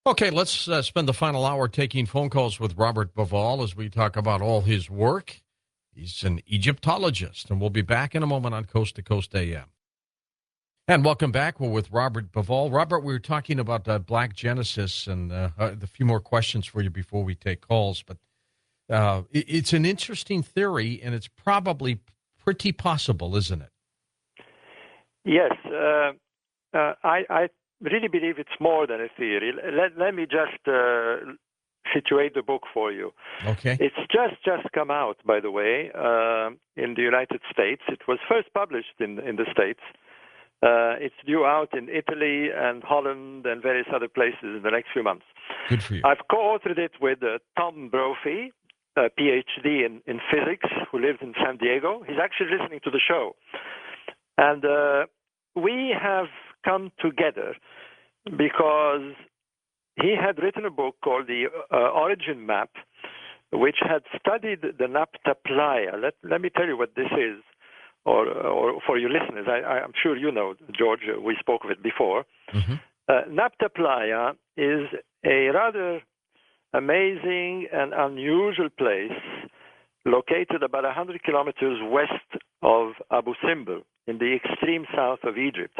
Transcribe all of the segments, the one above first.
Okay, let's spend the final hour taking phone calls with Robert Bauval as we talk about all his work. He's an Egyptologist, and we'll be back in a moment on Coast to Coast AM. And welcome back. We're with Robert Bauval. Robert, we were talking about Black Genesis and a few more questions for you before we take calls. But it's an interesting theory, and it's probably pretty possible, isn't it? Yes, I really believe it's more than a theory. Let me just situate the book for you. Okay. It's just come out, by the way, in the United States. It was first published in the States. It's due out in Italy and Holland and various other places in the next few months. Good for you. I've co-authored it with Tom Brophy, a PhD in physics, who lives in San Diego. He's actually listening to the show. And we have come together because he had written a book called The Origin Map, which had studied the Nabta Playa. Let me tell you what this is, or for your listeners. I'm sure you know, George, we spoke of it before. Mm-hmm. Nabta Playa is a rather amazing and unusual place located about 100 kilometers west of Abu Simbel in the extreme south of Egypt.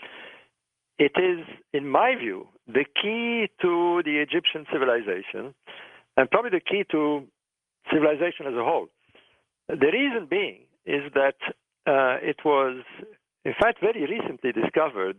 It is, in my view, the key to the Egyptian civilization and probably the key to civilization as a whole. The reason being is that it was, in fact, very recently discovered.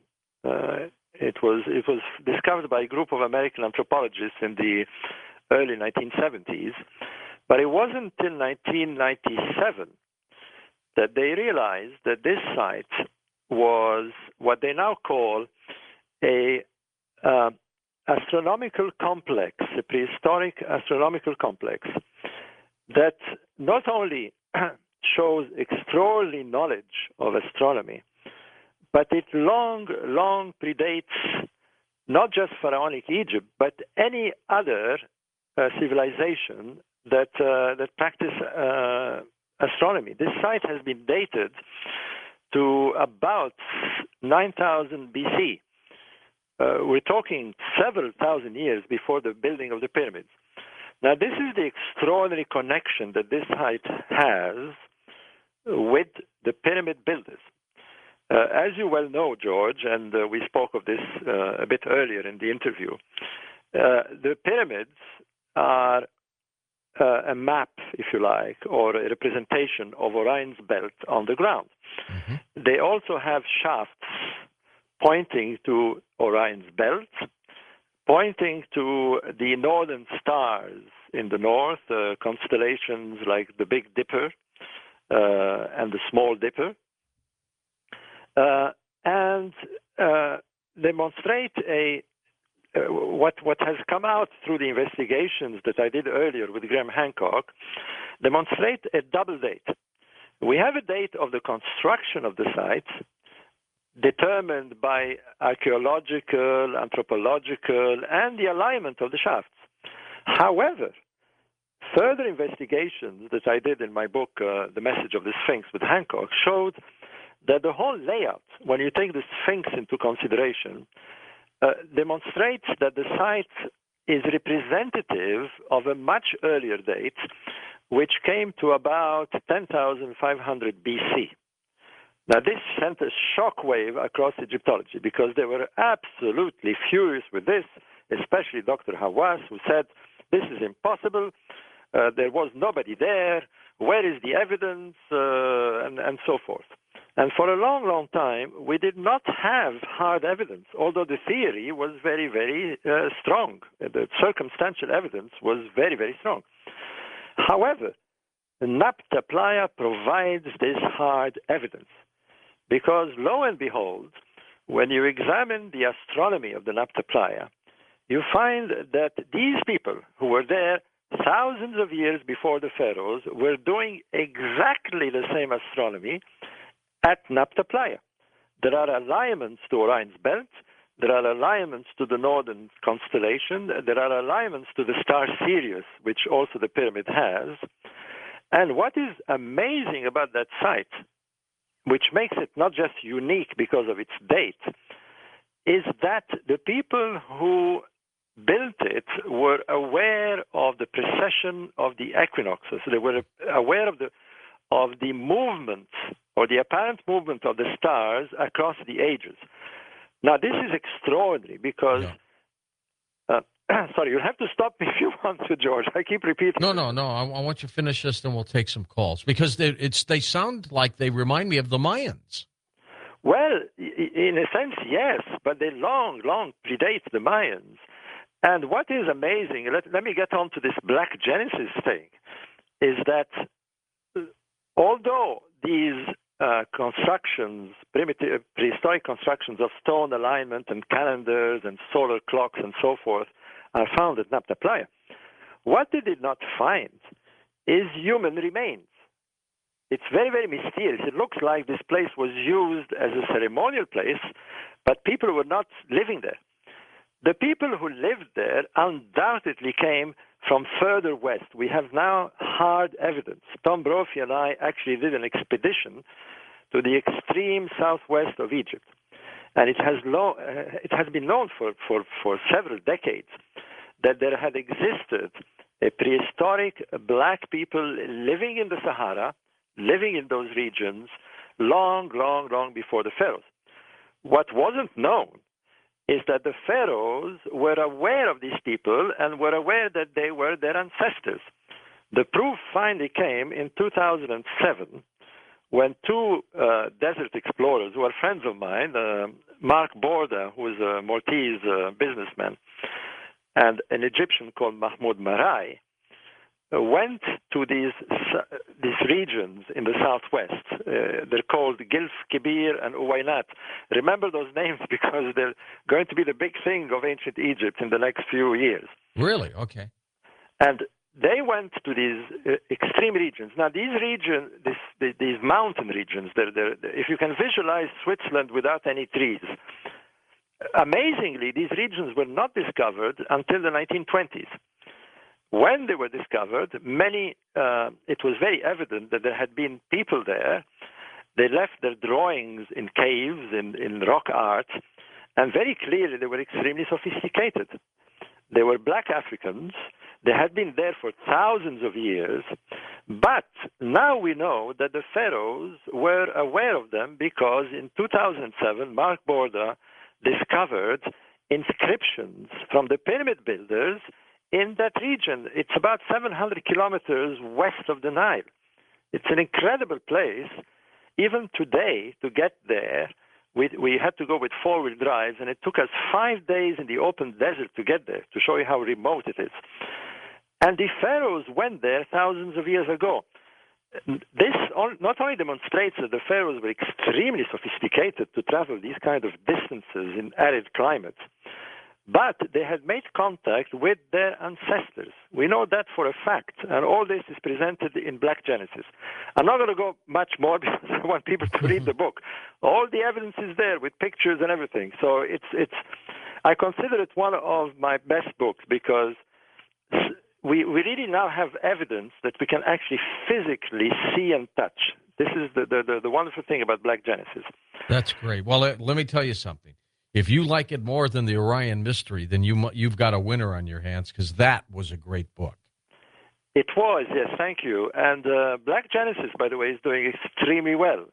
It was discovered by a group of American anthropologists in the early 1970s, but it wasn't until 1997 that they realized that this site was what they now call a astronomical complex, a prehistoric astronomical complex that not only shows extraordinary knowledge of astronomy, but it long predates not just pharaonic Egypt, but any other civilization that practice astronomy. This site has been dated to about 9,000 BC. We're talking several thousand years before the building of the pyramids. Now, this is the extraordinary connection that this site has with the pyramid builders. As you well know, George, and we spoke of this a bit earlier in the interview, the pyramids are a map, if you like, or a representation of Orion's belt on the ground. Mm-hmm. They also have shafts pointing to Orion's belt, pointing to the northern stars in the north, constellations like the Big Dipper and the Small Dipper, and demonstrate what has come out through the investigations that I did earlier with Graham Hancock, demonstrate a double date. We have a date of the construction of the site determined by archaeological, anthropological, and the alignment of the shafts. However, further investigations that I did in my book, The Message of the Sphinx with Hancock, showed that the whole layout, when you take the Sphinx into consideration, demonstrates that the site is representative of a much earlier date, which came to about 10,500 BC. Now, this sent a shockwave across Egyptology because they were absolutely furious with this, especially Dr. Hawass, who said, this is impossible, there was nobody there, where is the evidence, and so forth. And for a long time, we did not have hard evidence, although the theory was very, very strong. The circumstantial evidence was very, very strong. However, Nabta Playa provides this hard evidence because, lo and behold, when you examine the astronomy of the Nabta Playa, you find that these people who were there thousands of years before the pharaohs were doing exactly the same astronomy at Nabta Playa. There are alignments to Orion's belt. There are alignments to the northern constellation. There are alignments to the star Sirius, which also the pyramid has. And what is amazing about that site, which makes it not just unique because of its date, is that the people who built it were aware of the precession of the equinoxes. They were aware of the movement or the apparent movement of the stars across the ages. Now, this is extraordinary because, sorry, you'll have to stop me if you want to, George. I keep repeating. No. I want you to finish this, then we'll take some calls because they sound like they remind me of the Mayans. Well, in a sense, yes, but they long predate the Mayans. And what is amazing, let me get on to this Black Genesis thing, is that although these constructions, primitive prehistoric constructions of stone alignment and calendars and solar clocks and so forth are found at Nabta Playa, what they did not find is human remains. It's very, very mysterious. It looks like this place was used as a ceremonial place, but people were not living there. The people who lived there undoubtedly came from further west. We have now hard evidence. Tom Brophy and I actually did an expedition to the extreme southwest of Egypt. And it has been known for several decades that there had existed a prehistoric black people living in the Sahara, living in those regions, long before the pharaohs. What wasn't known is that the pharaohs were aware of these people and were aware that they were their ancestors. The proof finally came in 2007 when two desert explorers who are friends of mine, Mark Borda, who is a Maltese businessman, and an Egyptian called Mahmoud Marai, went to these regions in the southwest. They're called Gilf Kibir and Uwainat. Remember those names because they're going to be the big thing of ancient Egypt in the next few years. Really? Okay. And they went to these extreme regions. Now, these regions, these mountain regions, if you can visualize Switzerland without any trees, amazingly, these regions were not discovered until the 1920s. When they were discovered, it was very evident that there had been people there. They left their drawings in caves, in rock art, and very clearly they were extremely sophisticated. They were black Africans. They had been there for thousands of years. But now we know that the pharaohs were aware of them because in 2007, Mark Borda discovered inscriptions from the pyramid builders in that region. It's about 700 kilometers west of the Nile. It's an incredible place. Even today, to get there, we had to go with four-wheel drives, and it took us 5 days in the open desert to get there, to show you how remote it is. And the pharaohs went there thousands of years ago. This not only demonstrates that the pharaohs were extremely sophisticated to travel these kind of distances in arid climates, but they had made contact with their ancestors. We know that for a fact, and all this is presented in Black Genesis. I'm not going to go much more because I want people to read the book. All the evidence is there with pictures and everything. So I consider it one of my best books because we really now have evidence that we can actually physically see and touch. This is the wonderful thing about Black Genesis. That's great. Well, let me tell you something. If you like it more than the Orion Mystery, then you've got a winner on your hands because that was a great book. It was, yes, thank you. And Black Genesis, by the way, is doing extremely well.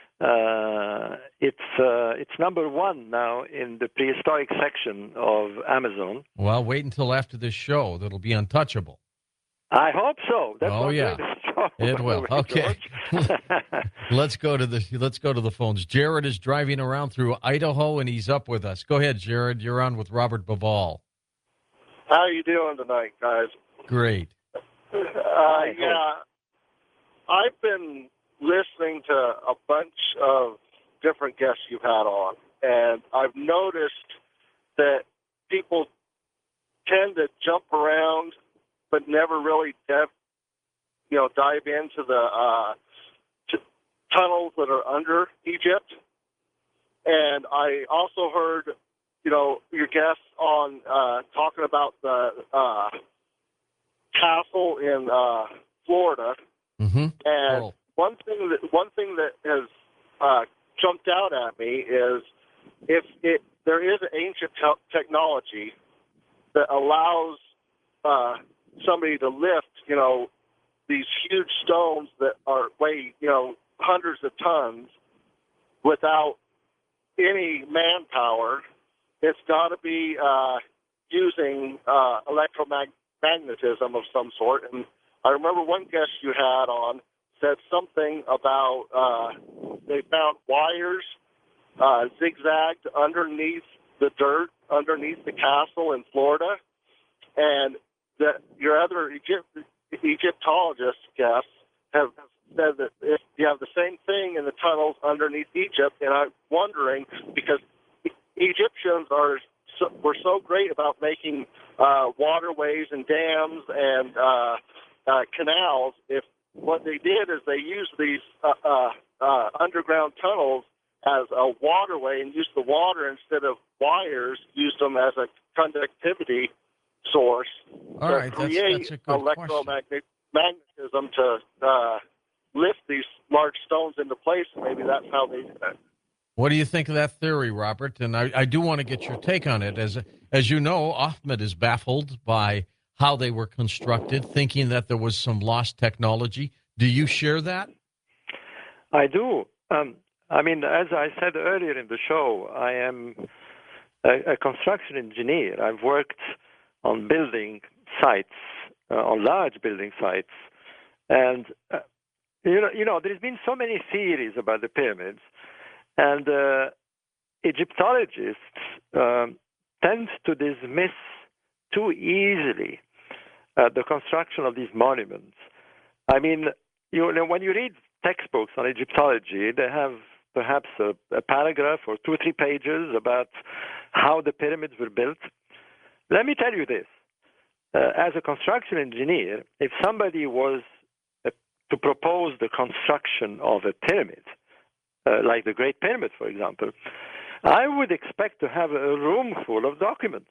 It's number one now in the prehistoric section of Amazon. Well, wait until after this show. That'll be untouchable. I hope so. That's oh yeah, it will. Okay, let's go to the phones. Jared is driving around through Idaho, and he's up with us. Go ahead, Jared. You're on with Robert Bauval. How are you doing tonight, guys? Great. Yeah, I've been listening to a bunch of different guests you've had on, and I've noticed that people tend to jump around but never really dive into the tunnels that are under Egypt. And I also heard, your guests on talking about the castle in Florida. Mm-hmm. And one thing that has jumped out at me is if there is ancient technology that allows somebody to lift, these huge stones that weigh, hundreds of tons without any manpower. It's got to be using electromagnetism of some sort. And I remember one guest you had on said something about they found wires zigzagged underneath the dirt, underneath the castle in Florida, and that your other Egyptologist guests have said that if you have the same thing in the tunnels underneath Egypt. And I'm wondering, because Egyptians were so great about making waterways and dams and canals, if what they did is they used these underground tunnels as a waterway and used the water instead of wires, used them as a conductivity source All to right, create that's a good electromagnetism to lift these large stones into place. And maybe that's how they did it. What do you think of that theory, Robert? And I do want to get your take on it. As you know, Ahmed is baffled by how they were constructed, thinking that there was some lost technology. Do you share that? I do. As I said earlier in the show, I am a construction engineer. I've worked on building sites, on large building sites. And, there's been so many theories about the pyramids. And Egyptologists tend to dismiss too easily the construction of these monuments. I mean, when you read textbooks on Egyptology, they have perhaps a paragraph or 2 or 3 pages about how the pyramids were built. Let me tell you this. As a construction engineer, if somebody was to propose the construction of a pyramid, like the Great Pyramid, for example, I would expect to have a room full of documents.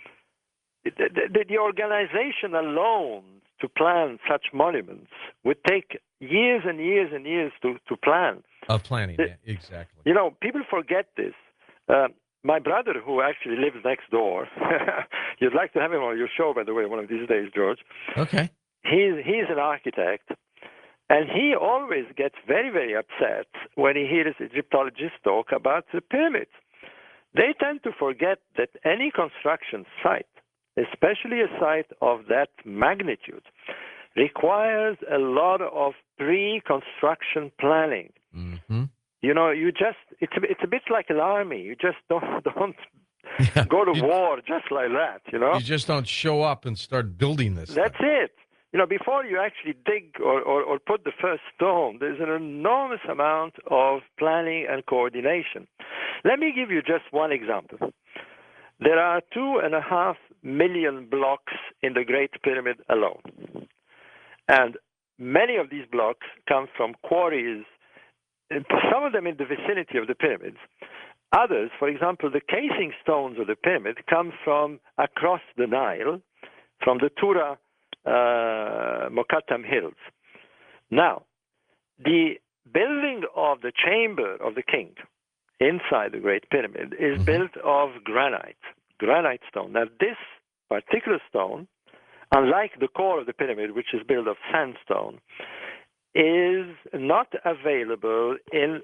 The organization alone to plan such monuments would take years and years and years to plan. Of planning, yeah, exactly. People forget this. My brother, who actually lives next door, you'd like to have him on your show, by the way, one of these days, George. Okay. He's an architect, and he always gets very, very upset when he hears Egyptologists talk about the pyramids. They tend to forget that any construction site, especially a site of that magnitude, requires a lot of pre-construction planning. Mm-hmm. It's a bit like an army. You just don't go to war just like that. You just don't show up and start building this. That's it. Before you actually dig or put the first stone, there's an enormous amount of planning and coordination. Let me give you just one example. There are 2.5 million blocks in the Great Pyramid alone. And many of these blocks come from quarries, some of them in the vicinity of the pyramids. Others, for example, the casing stones of the pyramid come from across the Nile, from the Tura Mokattam Hills. Now, the building of the chamber of the king inside the Great Pyramid is built of granite stone. Now, this particular stone, unlike the core of the pyramid, which is built of sandstone, is not available in...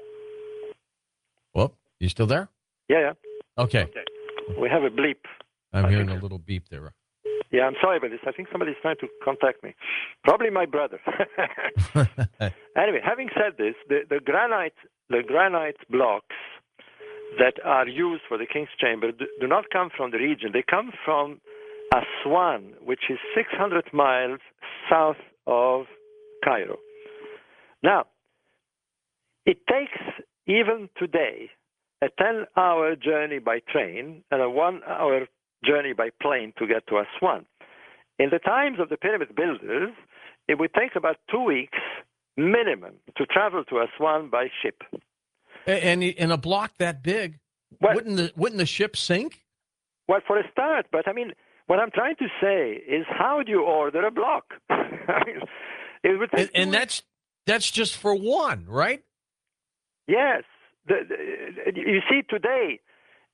Well, you still there? Yeah. Okay. We have a bleep. I'm hearing a little beep there. Yeah, I'm sorry about this. I think somebody's trying to contact me. Probably my brother. Anyway, having said this, the granite blocks that are used for the King's Chamber do not come from the region. They come from Aswan, which is 600 miles south of Cairo. Now, it takes, even today, a 10-hour journey by train and a 1-hour journey by plane to get to Aswan. In the times of the pyramid builders, it would take about 2 weeks minimum to travel to Aswan by ship. And in a block that big, wouldn't the ship sink? Well, for a start, but I mean, what I'm trying to say is, how do you order a block? It would take and that's just for one, right? Yes. You see, today,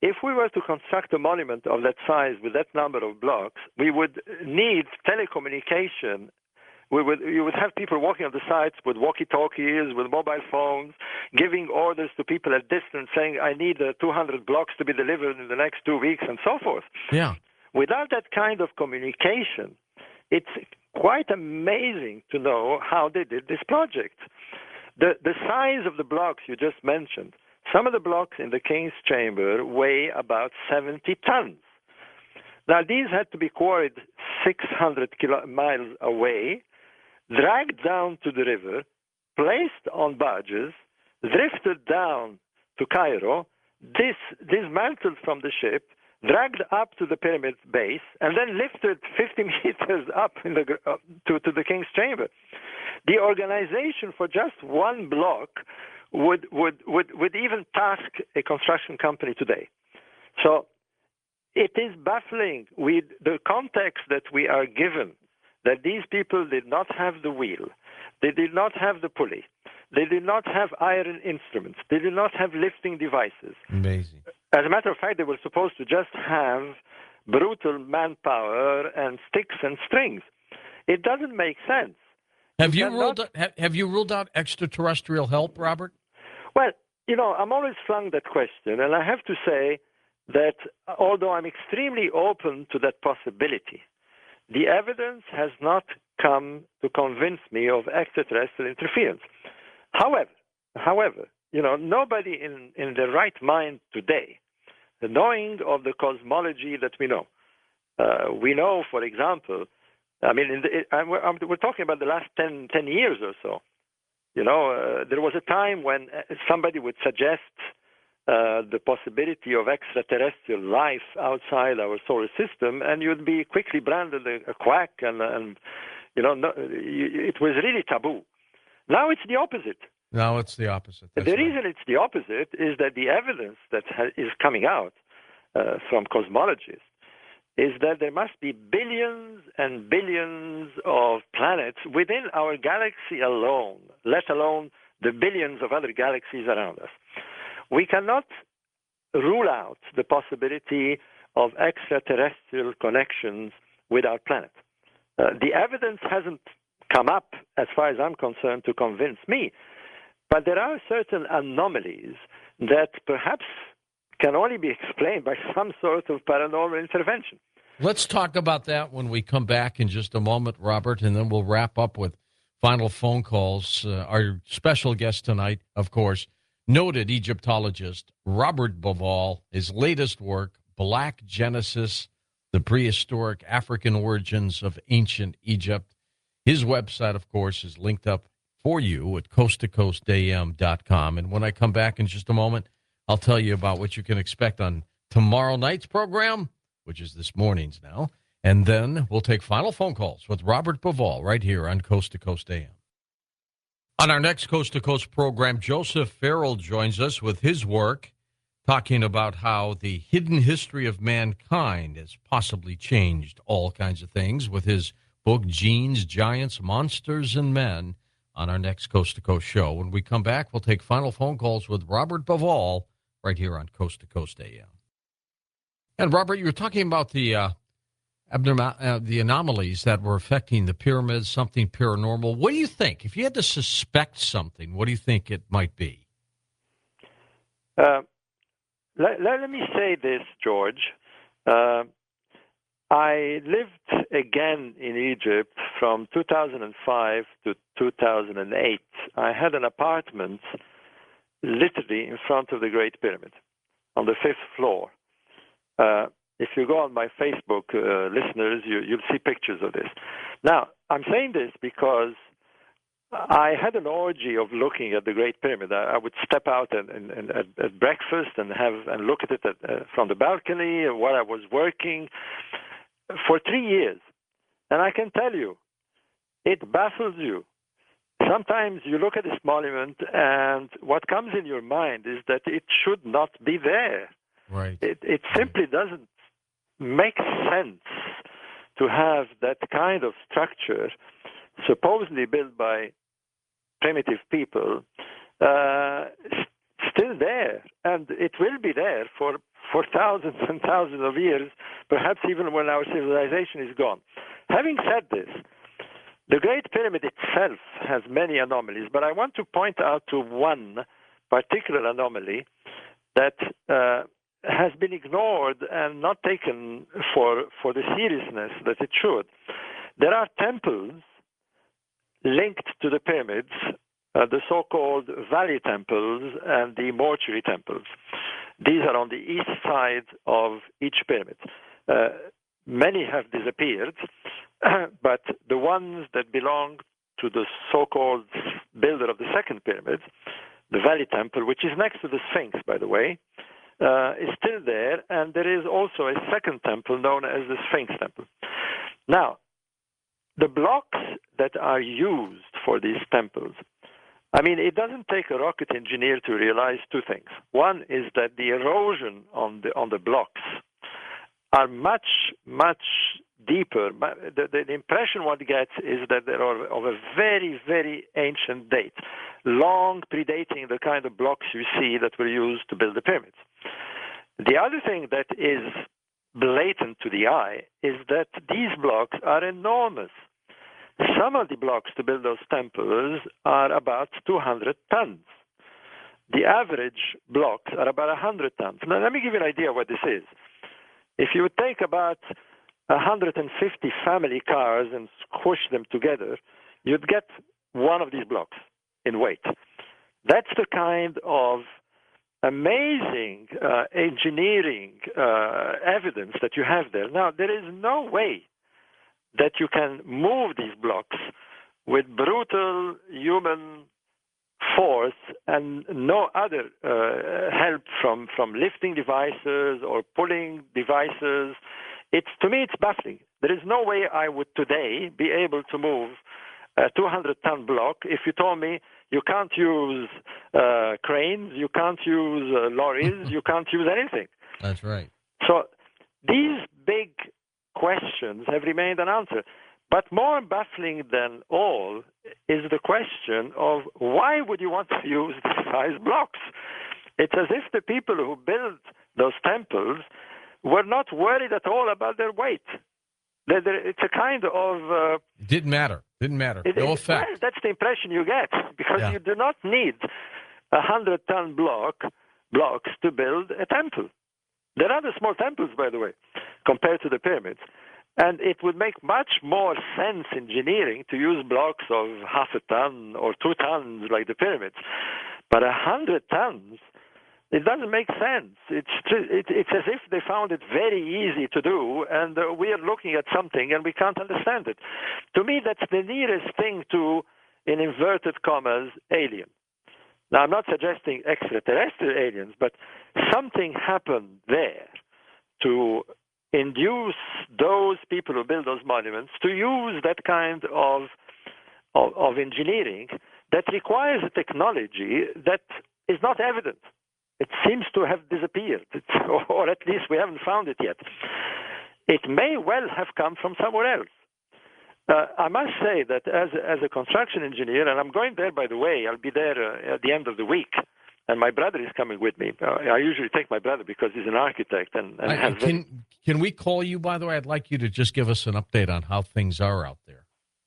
if we were to construct a monument of that size with that number of blocks, we would need telecommunication. You would have people walking on the sites with walkie-talkies, with mobile phones, giving orders to people at distance, saying, I need 200 blocks to be delivered in the next 2 weeks, and so forth. Yeah. Without that kind of communication, it's quite amazing to know how they did this project. The size of the blocks you just mentioned, some of the blocks in the King's Chamber weigh about 70 tons. Now, these had to be quarried 600 miles away, dragged down to the river, placed on barges, drifted down to Cairo, dismantled from the ship, dragged up to the pyramid base, and then lifted 50 meters up to the King's Chamber. The organization for just one block would even task a construction company today. So it is baffling with the context that we are given, that these people did not have the wheel, they did not have the pulley, they did not have iron instruments, they did not have lifting devices. Amazing. As a matter of fact, they were supposed to just have brutal manpower and sticks and strings. It doesn't make sense. Have you ruled out extraterrestrial help, Robert? Well, I'm always flung that question, and I have to say that although I'm extremely open to that possibility, the evidence has not come to convince me of extraterrestrial interference. However, nobody in their right mind today, knowing of the cosmology that we know, for example, we're talking about the last 10 years or so. There was a time when somebody would suggest the possibility of extraterrestrial life outside our solar system, and you'd be quickly branded a quack, and it was really taboo. Now it's the opposite. No, it's the opposite. The reason it's the opposite is that the evidence that is coming out from cosmologists is that there must be billions and billions of planets within our galaxy alone, let alone the billions of other galaxies around us. We cannot rule out the possibility of extraterrestrial connections with our planet. The evidence hasn't come up, as far as I'm concerned, to convince me. But there are certain anomalies that perhaps can only be explained by some sort of paranormal intervention. Let's talk about that when we come back in just a moment, Robert, and then we'll wrap up with final phone calls. Our special guest tonight, of course, noted Egyptologist Robert Bauval, his latest work, Black Genesis, the Prehistoric African Origins of Ancient Egypt. His website, of course, is linked up for you at coasttocoastam.com. And when I come back in just a moment, I'll tell you about what you can expect on tomorrow night's program, which is this morning's now. And then we'll take final phone calls with Robert Bauval right here on Coast to Coast AM. On our next Coast to Coast program, Joseph Farrell joins us with his work, talking about how the hidden history of mankind has possibly changed all kinds of things with his book, Genes, Giants, Monsters, and Men, on our next Coast to Coast show. When we come back, we'll take final phone calls with Robert Bauval right here on Coast to Coast AM. And Robert, you were talking about the anomalies that were affecting the pyramids, something paranormal. What do you think? If you had to suspect something, what do you think it might be? Let me say this, George. I lived again in Egypt from 2005 to 2008. I had an apartment literally in front of the Great Pyramid on the 5th floor. If you go on my Facebook, listeners, you'll see pictures of this. Now, I'm saying this because I had an orgy of looking at the Great Pyramid. I would step out at breakfast and look at it from the balcony while I was working for 3 years. And I can tell you, it baffles you. Sometimes you look at this monument and what comes in your mind is that it should not be there. Right. It simply doesn't make sense to have that kind of structure, supposedly built by primitive people, still there. And it will be there for for thousands and thousands of years, perhaps even when our civilization is gone. Having said this, the Great Pyramid itself has many anomalies, but I want to point out to one particular anomaly that has been ignored and not taken for the seriousness that it should. There are temples linked to the pyramids, the so-called valley temples and the mortuary temples. These are on the east side of each pyramid. Many have disappeared, but the ones that belong to the so-called builder of the second pyramid, the valley temple, which is next to the Sphinx, by the way, is still there, and there is also a second temple known as the Sphinx temple. Now, the blocks that are used for these temples, I mean, it doesn't take a rocket engineer to realize two things. One is that the erosion on the blocks are much, much deeper. The impression one gets is that they are of a very, very ancient date, long predating the kind of blocks you see that were used to build the pyramids. The other thing that is blatant to the eye is that these blocks are enormous. Some of the blocks to build those temples are about 200 tons. The average blocks are about 100 tons. Now, let me give you an idea what this is. If you would take about 150 family cars and squish them together, you'd get one of these blocks in weight. That's the kind of amazing engineering evidence that you have there. Now, there is no way that you can move these blocks with brutal human force and no other help from lifting devices or pulling devices. To me, it's baffling. There is no way I would today be able to move a 200-ton block if you told me you can't use cranes, you can't use lorries, you can't use anything. That's right. So these big questions have remained unanswered. But more baffling than all is the question of why would you want to use these size blocks? It's as if the people who built those temples were not worried at all about their weight. It's a kind of... Didn't matter. No effect. Well, that's the impression you get, because you do not need 100-ton blocks to build a temple. There are other small temples, by the way, compared to the pyramids. And it would make much more sense engineering to use blocks of half a ton or 2 tons like the pyramids. But 100 tons, it doesn't make sense. It's as if they found it very easy to do, and we are looking at something and we can't understand it. To me, that's the nearest thing to, in inverted commas, alien. Now, I'm not suggesting extraterrestrial aliens, but something happened there to induce those people who build those monuments to use that kind of engineering that requires a technology that is not evident. It seems to have disappeared, or at least we haven't found it yet. It may well have come from somewhere else. I must say that as a construction engineer, and I'm going there, by the way, I'll be there at the end of the week, and my brother is coming with me. I usually take my brother because he's an architect. Can we call you, by the way? I'd like you to just give us an update on how things are out there.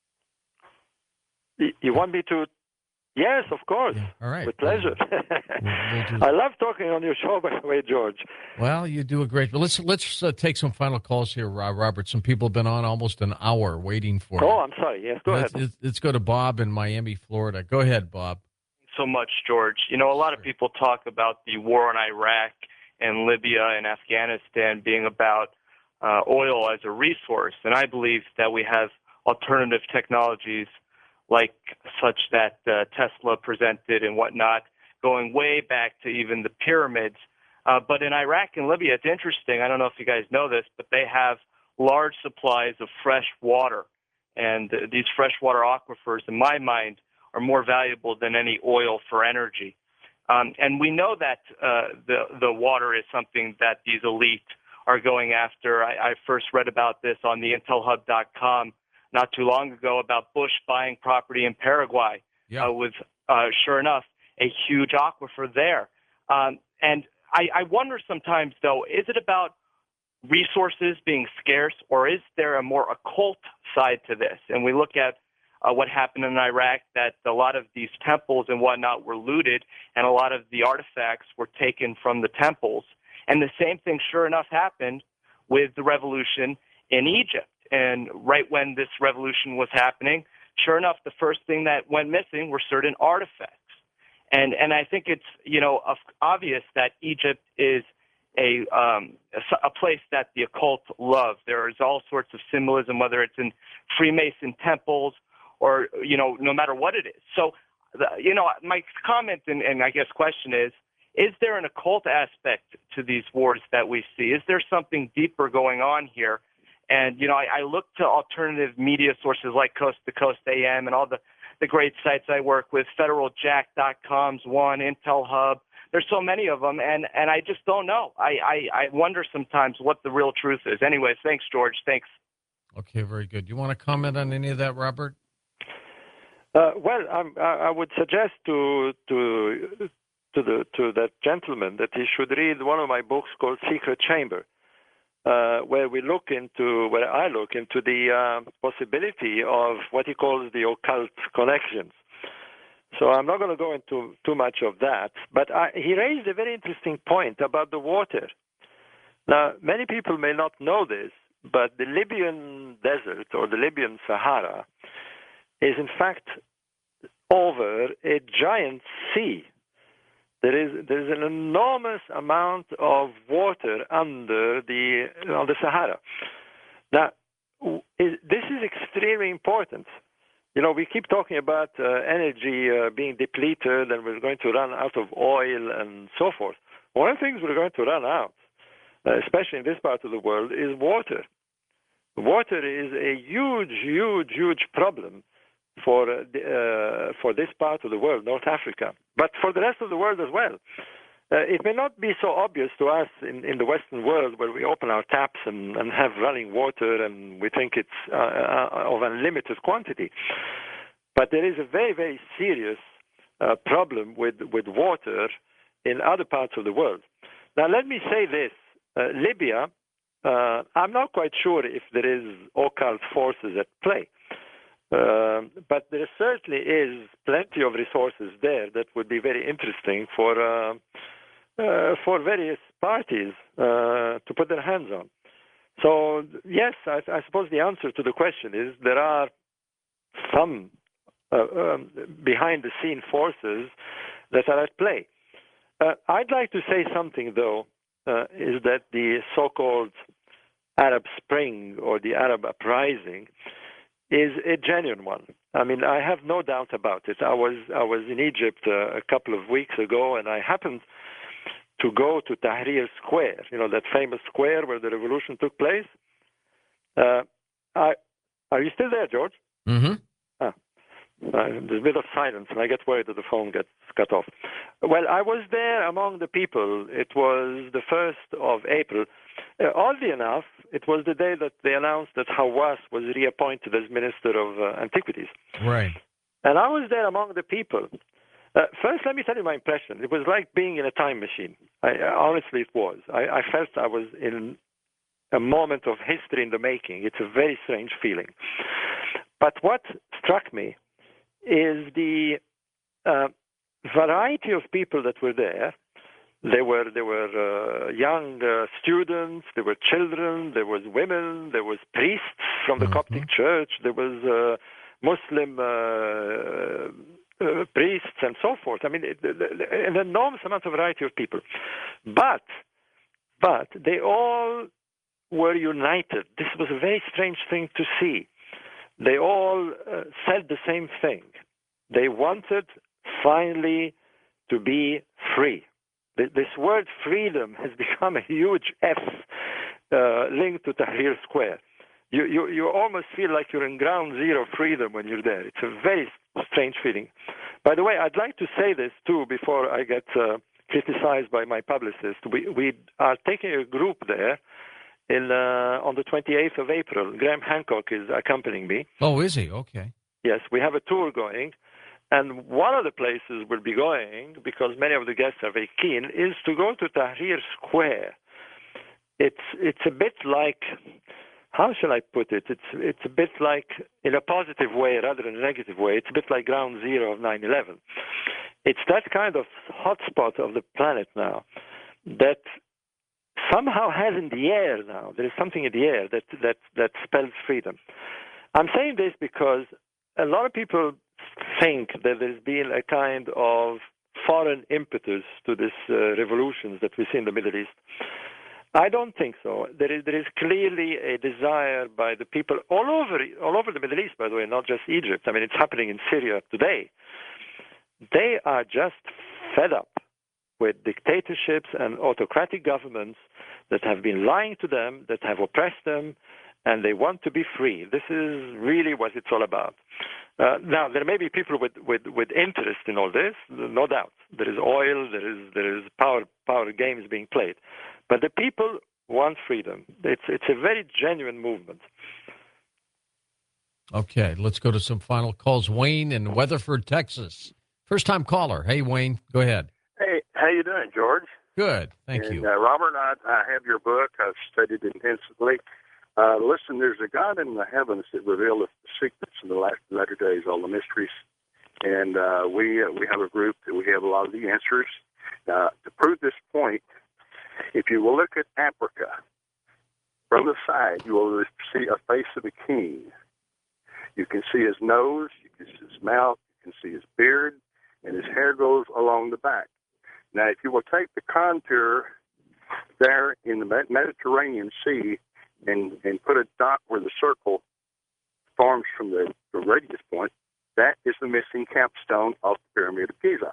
You want me to? Yes, of course. Yeah, all right. With pleasure. We'll I love talking on your show, by the way, George. Well, you do a great... Let's take some final calls here, Robert. Some people have been on almost an hour waiting for you. Oh, I'm sorry. Yes, go ahead. Let's go to Bob in Miami, Florida. Go ahead, Bob. So much, George. You know, a lot of people talk about the war in Iraq and Libya and Afghanistan being about oil as a resource, and I believe that we have alternative technologies like such that Tesla presented and whatnot, going way back to even the pyramids. But in Iraq and Libya, it's interesting. I don't know if you guys know this, but they have large supplies of fresh water, and these freshwater aquifers, in my mind, are more valuable than any oil for energy. And we know that the water is something that these elite are going after. I first read about this on the intelhub.com not too long ago about Bush buying property in Paraguay with, sure enough, a huge aquifer there. And I wonder sometimes, though, is it about resources being scarce, or is there a more occult side to this? And we look at what happened in Iraq, that a lot of these temples and whatnot were looted, and a lot of the artifacts were taken from the temples. And the same thing, sure enough, happened with the revolution in Egypt. And right when this revolution was happening, sure enough, the first thing that went missing were certain artifacts. And I think it's, obvious that Egypt is a place that the occult love. There is all sorts of symbolism, whether it's in Freemason temples or, no matter what it is. So, my comment and I guess question is there an occult aspect to these wars that we see? Is there something deeper going on here? And, I look to alternative media sources like Coast to Coast AM and all the great sites I work with, FederalJack.com's one, Intel Hub. There's so many of them, and I just don't know. I wonder sometimes what the real truth is. Anyways, thanks, George. Thanks. Okay, very good. You want to comment on any of that, Robert? Well, I would suggest to that gentleman that he should read one of my books called Secret Chamber, where I look into the possibility of what he calls the occult connections. So I'm not going to go into too much of that, but he raised a very interesting point about the water. Now, many people may not know this, but the Libyan desert or the Libyan Sahara is in fact over a giant sea. There's an enormous amount of water under the Sahara. Now, this is extremely important. We keep talking about energy being depleted and we're going to run out of oil and so forth. One of the things we're going to run out, especially in this part of the world, is water. Water is a huge, huge, huge problem for this part of the world, North Africa, but for the rest of the world as well. It may not be so obvious to us in the Western world where we open our taps and have running water and we think it's of unlimited quantity. But there is a very, very serious problem with water in other parts of the world. Now, let me say this. Libya, I'm not quite sure if there is occult forces at play. But there certainly is plenty of resources there that would be very interesting for various parties to put their hands on. So, yes, I suppose the answer to the question is there are some behind-the-scene forces that are at play. I'd like to say something, though, is that the so-called Arab Spring or the Arab Uprising is a genuine one. I mean, I have no doubt about it. I was in Egypt a couple of weeks ago, and I happened to go to Tahrir Square, that famous square where the revolution took place. Are you still there, George? Mm-hmm. There's a bit of silence, and I get worried that the phone gets cut off. Well, I was there among the people. It was the 1st of April. Oddly enough, it was the day that they announced that Hawass was reappointed as Minister of Antiquities. Right. And I was there among the people. First, let me tell you my impression. It was like being in a time machine. Honestly, it was. I felt I was in a moment of history in the making. It's a very strange feeling. But what struck me is the variety of people that were there. There were young students, there were children, there was women, there was priests from the Coptic Church, there was Muslim priests and so forth. I mean, an enormous amount of variety of people. But they all were united. This was a very strange thing to see. They all said the same thing. They wanted finally to be free. This word freedom has become a huge F linked to Tahrir Square. You almost feel like you're in ground zero freedom when you're there. It's a very strange feeling. By the way, I'd like to say this too before I get criticized by my publicist. We are taking a group there on the 28th of April. Graham Hancock is accompanying me. Oh, is he? Okay. Yes, we have a tour going. And one of the places we'll be going, because many of the guests are very keen, is to go to Tahrir Square. It's a bit like, how shall I put it? It's a bit like, in a positive way rather than a negative way, it's a bit like ground zero of 9/11. It's that kind of hotspot of the planet now that somehow has in the air now. There is something in the air that spells freedom. I'm saying this because a lot of people think that there's been a kind of foreign impetus to these revolutions that we see in the Middle East. I don't think so. There is clearly a desire by the people all over the Middle East, by the way, not just Egypt. I mean, it's happening in Syria today. They are just fed up with dictatorships and autocratic governments that have been lying to them, that have oppressed them, and they want to be free. This is really what it's all about. Now, there may be people with interest in all this, no doubt. There is oil, there is power games being played. But the people want freedom. It's a very genuine movement. Okay, let's go to some final calls. Wayne in Weatherford, Texas. First-time caller. Hey, Wayne, go ahead. Hey, how you doing, George? Good, thank you. Robert, I have your book. I've studied it intensively. Listen, there's a God in the heavens that revealeth the secrets in the latter days, all the mysteries. And we have a group that we have a lot of the answers. To prove this point, if you will look at Africa, from the side, you will see a face of a king. You can see his nose, you can see his mouth, you can see his beard, and his hair goes along the back. Now, if you will take the contour there in the Mediterranean Sea and put a dot where the circle forms from the radius point, that is the missing capstone of the Pyramid of Giza.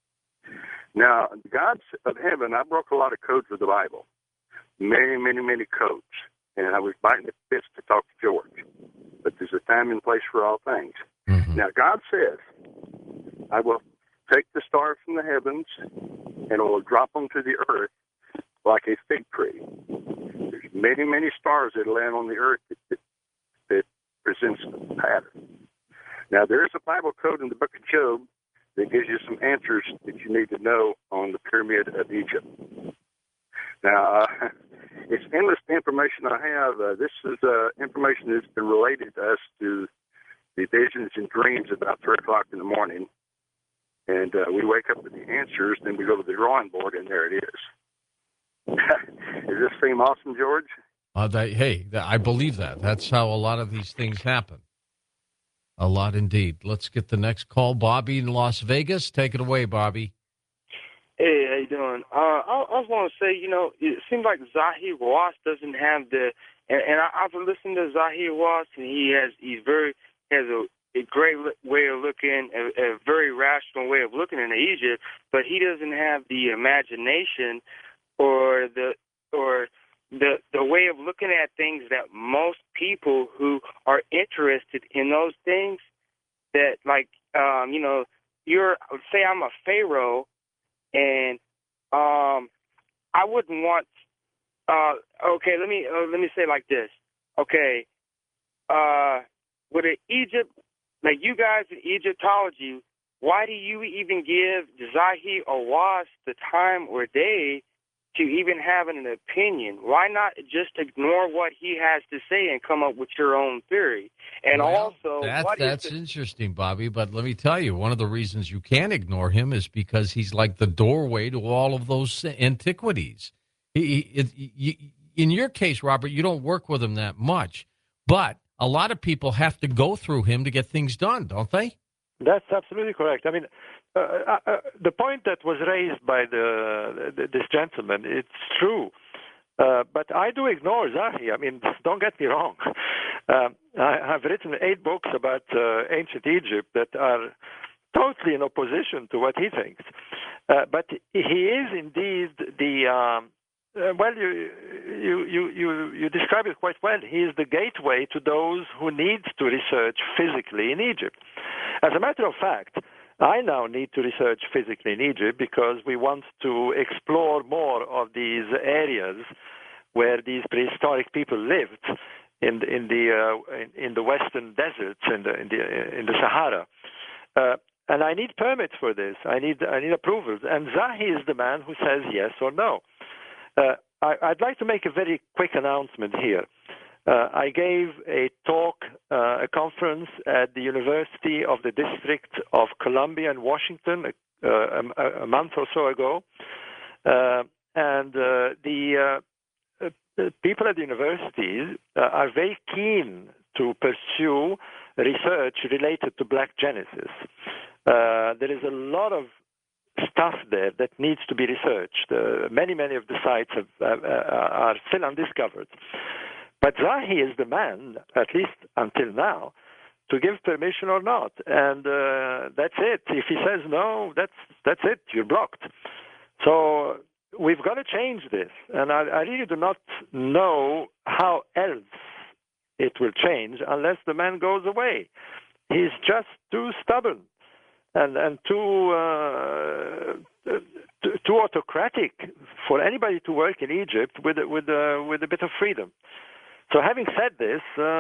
Now, the gods of heaven, I broke a lot of codes of the Bible, many, many, many codes, and I was biting the bits to talk to George. But there's a time and place for all things. Mm-hmm. Now, God says, I will take the stars from the heavens and I will drop them to the earth like a fig tree. There's many, many stars that land on the earth that presents a pattern. Now, there is a Bible code in the book of Job that gives you some answers that you need to know on the Pyramid of Egypt. Now, it's endless information I have. This is information that's been related to us through the visions and dreams about 3 o'clock in the morning. And we wake up with the answers, then we go to the drawing board, and there it is. Does this seem awesome, George? I believe that. That's how a lot of these things happen. A lot indeed. Let's get the next call. Bobby in Las Vegas. Take it away, Bobby. Hey, how you doing? I want to say, it seems like Zahir Wass doesn't have and I've listened to Zahir Wass, and he has a great way of looking, a very rational way of looking into Egypt, but he doesn't have the imagination or the way of looking at things that most people who are interested in those things, that say I'm a pharaoh, and I wouldn't want. Okay, let me say it like this. Okay, with Egypt, like you guys in Egyptology, why do you even give Zahir Wass the time or day to even have an opinion? Why not just ignore what he has to say and come up with your own theory? And that's interesting, Bobby. But let me tell you, one of the reasons you can't ignore him is because he's like the doorway to all of those antiquities. In your case, Robert, you don't work with him that much, but a lot of people have to go through him to get things done, don't they? That's absolutely correct. I mean, the point that was raised by this gentleman, it's true. But I do ignore Zahir. I mean, don't get me wrong. I've written 8 books about ancient Egypt that are totally in opposition to what he thinks. But he is indeed you describe it quite well. He is the gateway to those who need to research physically in Egypt. As a matter of fact, I now need to research physically in Egypt because we want to explore more of these areas where these prehistoric people lived in the western deserts in the Sahara. and I need permits for this. I need approvals. And Zahi is the man who says yes or no. I'd like to make a very quick announcement here. I gave a talk, a conference at the University of the District of Columbia in Washington a month or so ago. And the people at the universities are very keen to pursue research related to black genesis. There is a lot of stuff there that needs to be researched. Many of the sites are still undiscovered. But Zahi is the man, at least until now, to give permission or not. And that's it. If he says no, that's it. You're blocked. So we've got to change this. And I really do not know how else it will change unless the man goes away. He's just too stubborn and too autocratic for anybody to work in Egypt with a bit of freedom. So having said this,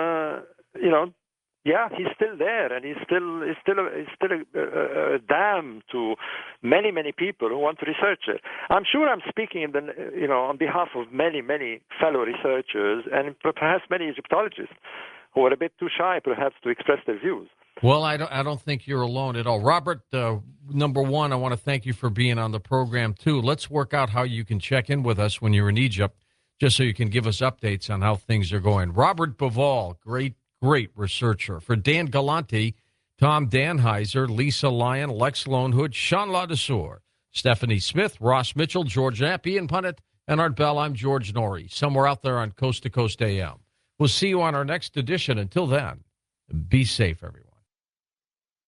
he's still there, and he's still a dam to many people who want to research it. I'm sure I'm speaking on behalf of many fellow researchers and perhaps many Egyptologists who are a bit too shy, perhaps, to express their views. Well, I don't think you're alone at all. Robert, number one, I want to thank you for being on the program, too. Let's work out how you can check in with us when you're in Egypt, just so you can give us updates on how things are going. Robert Bauval, great researcher. For Dan Galante, Tom Danheiser, Lisa Lyon, Lex Lonehood, Sean Ladesseur, Stephanie Smith, Ross Mitchell, George Knapp, Ian Punnett, and Art Bell, I'm George Norrie, somewhere out there on Coast to Coast AM. We'll see you on our next edition. Until then, be safe, everyone.